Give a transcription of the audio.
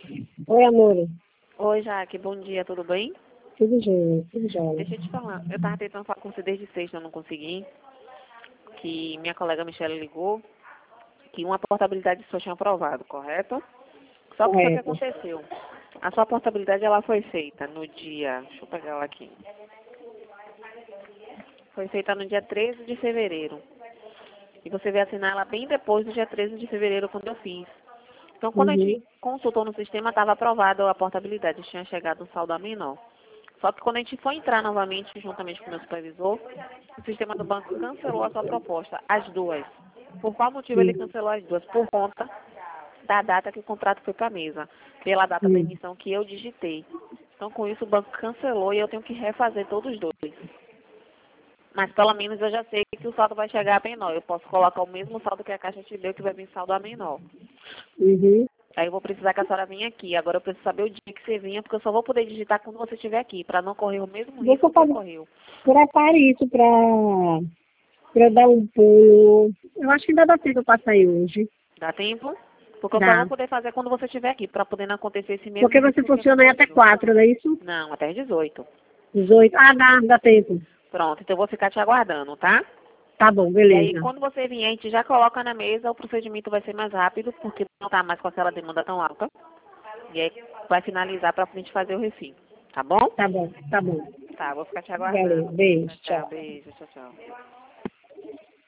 Oi, amor. Oi, Jaque, bom dia, tudo bem? Tudo jóia, tudo jóia. Deixa eu te falar, eu tava tentando falar com você desde sexta, eu não consegui, que minha colega Michelle ligou, que uma portabilidade sua tinha aprovado, correto? Só que foi o que Correto. aconteceu. A sua portabilidade, ela foi feita no dia, deixa eu pegar ela aqui, foi feita no dia 13 de fevereiro. E você veio assinar ela bem depois do dia 13 de fevereiro, quando eu fiz. Então, quando a gente Uhum. consultou no sistema, estava aprovada a portabilidade, tinha chegado um saldo a menor. Só que quando a gente foi entrar novamente, juntamente com o meu supervisor, o sistema do banco cancelou a sua proposta, as duas. Por qual motivo ele Sim. cancelou as duas? Por conta da data que o contrato foi para a mesa, pela data da Sim. emissão que eu digitei. Então, com isso, o banco cancelou e eu tenho que refazer todos os dois. Mas pelo menos eu já sei que o saldo vai chegar a menor. Eu posso colocar o mesmo saldo que a Caixa te deu, que vai vir saldo a menor. Uhum. Aí eu vou precisar que a senhora venha aqui. Agora eu preciso saber o dia que você vinha, porque eu só vou poder digitar quando você estiver aqui, para não correr o mesmo Deixa risco eu que fazer. ocorreu. Prepare isso pra eu dar um pulo. Eu acho que ainda dá tempo eu passar aí hoje. Dá tempo? Porque eu só vou Dá. poder fazer quando você estiver aqui, para poder não acontecer esse mesmo Porque você risco que funciona aí até aconteceu. 4, não é isso? Não, até às 18. 18. Ah, dá tempo. Pronto, então eu vou ficar te aguardando, tá? Tá bom, E aí, beleza. quando você vier, a gente já coloca na mesa, o procedimento vai ser mais rápido, porque não tá mais com aquela demanda tão alta. E aí vai finalizar para a gente fazer o refim. Tá bom? Tá bom, tá bom. Tá, vou ficar te Valeu, aguardando. beijo, Tchau, tchau. tchau. Beijo, tchau, tchau.